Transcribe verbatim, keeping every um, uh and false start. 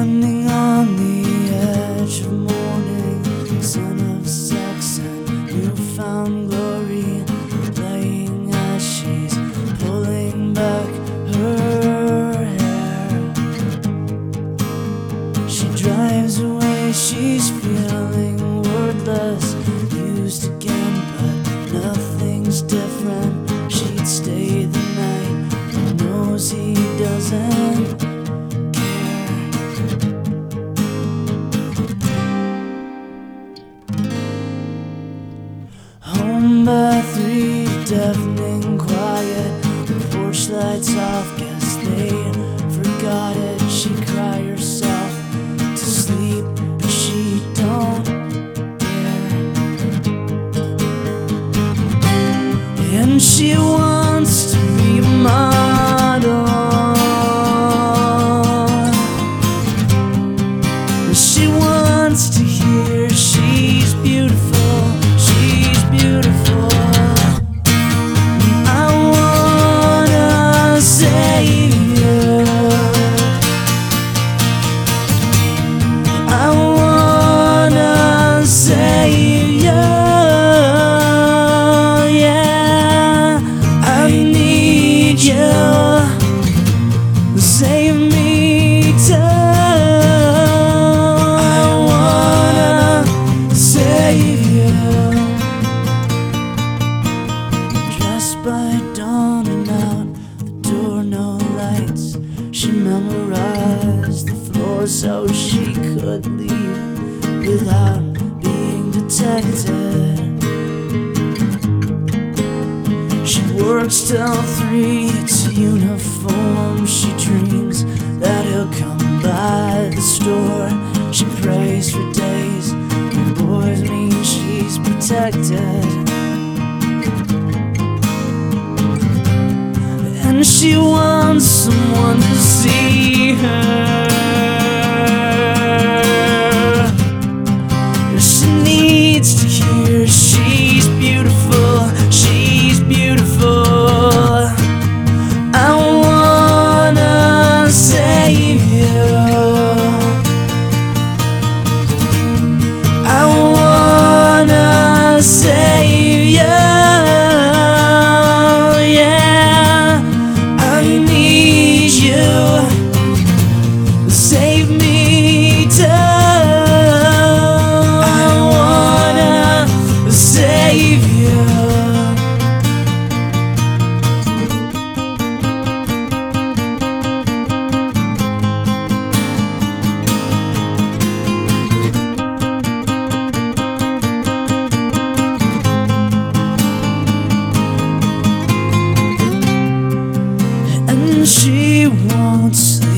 Standing on the edge of morning, son of sex and newfound glory, playing as she's pulling back her hair. She drives away, she's feeling wordless, used again, but nothing's different. She'd stay the night, but knows he doesn't care. Home by three, deafening quiet, the porch lights off, guess they forgot it. She'd cry herself to sleep, but she don't dare. And she wants to be a model, she wants to hear she's beautiful, she's beautiful. I wanna save you, I wanna save you, yeah. I need you, save me too. By dawn and out the door, no lights. She memorized the floor so she could leave without being detected. She works till three, it's uniform. She dreams that he'll come by the store. She prays for days, and boys mean she's protected. And she wants someone to see her. She needs to hear she's beautiful, she's beautiful. I wanna save you, I wanna save you. Save me too. I wanna save you. And she won't say